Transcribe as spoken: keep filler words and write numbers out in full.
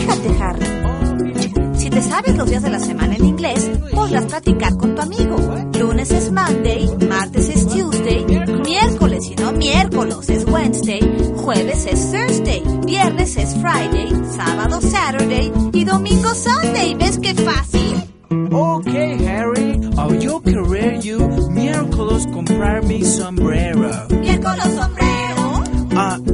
Fíjate, Harry. Si te sabes los días de la semana en inglés, podrás platicar con tu amigo. Lunes es Monday, martes es Tuesday, miércoles y no miércoles es Wednesday, jueves es Thursday, viernes es Friday, sábado Saturday y domingo Sunday. ¿Ves qué fácil? Okay, Harry, I'll yo querer you miércoles comprar mi sombrero. ¿Miércoles sombrero? Ah,